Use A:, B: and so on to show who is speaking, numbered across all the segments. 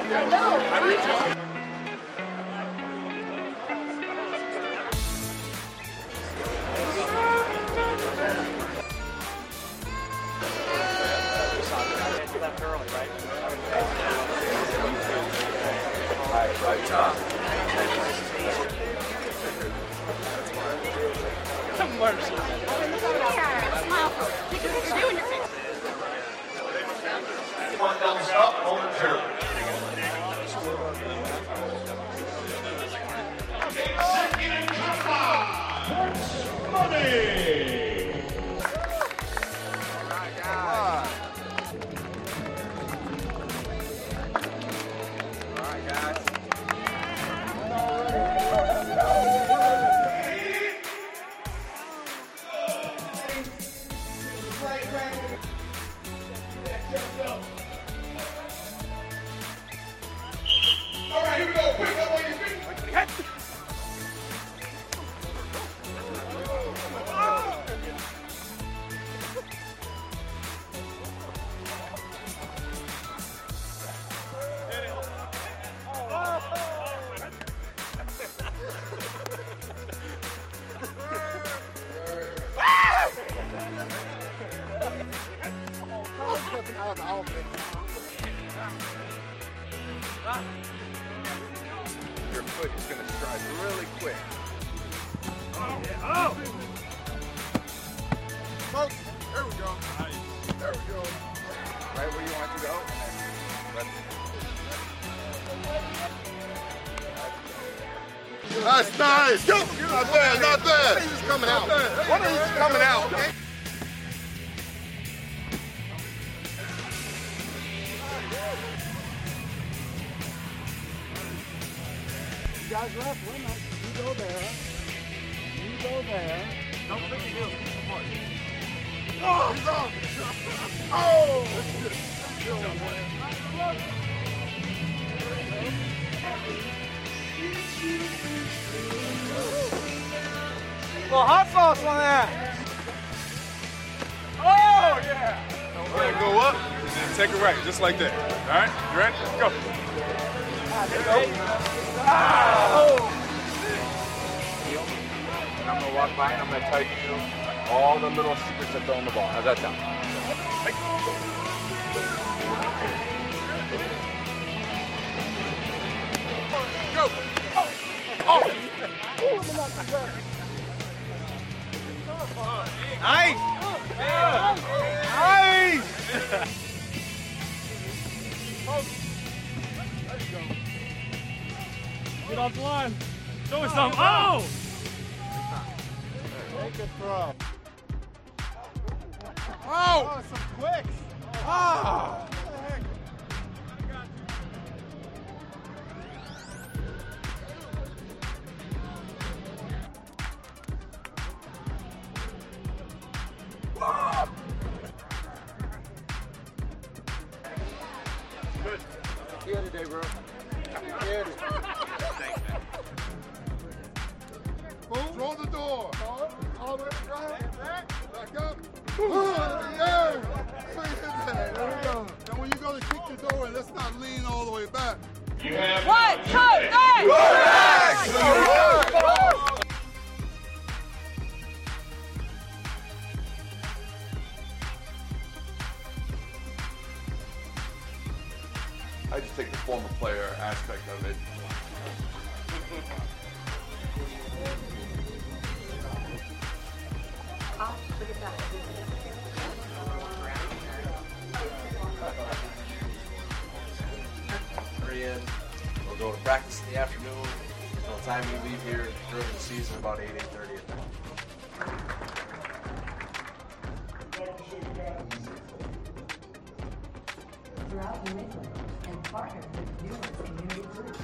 A: One down stop momentarily. Second and money.
B: Your foot is going to stride really quick.
C: Oh!
B: Folks, there we go. There we go. Right where you want to go. That's nice. Go. Not bad, not bad. He's coming out. One of these is coming out. Okay?
C: You guys left, win that. You go there. You go there. Don't think you do.
B: Oh, he's off. Oh!
C: Well, hot sauce on that. Oh, yeah.
B: We're going to go up and then take a right, just like that. All right? You ready? Go. And I'm going to walk by and I'm going to tell you all the little secrets of throwing the ball. How's that sound? Hey. Go. Oh.
C: Nice. Nice. Get off the line. Show us some. Oh! Make a throw.
B: Oh!
C: Some quicks.
B: Oh!
C: Good.
B: You had a day, bro. You had it. Boom. Throw the door. All the way right. Back up. Yeah. There we go. And when you go to kick the door, let's not lean all the way back.
A: You have
D: 1, 2, 3.
B: I just take the former player aspect of it.
E: Hurry in. We'll go to practice in the afternoon. By the time you leave here during the season, about 8:30 at night.
F: Throughout New England and partnered with numerous community groups.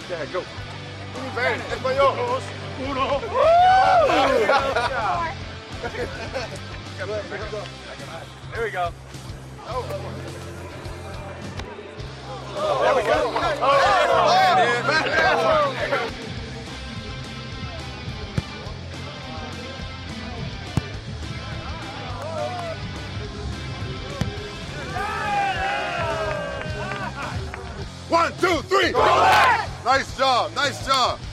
B: Dad, go. Spanish, español. Uno.
C: There we go.
B: There we go. One, two, three. Nice job. Nice job.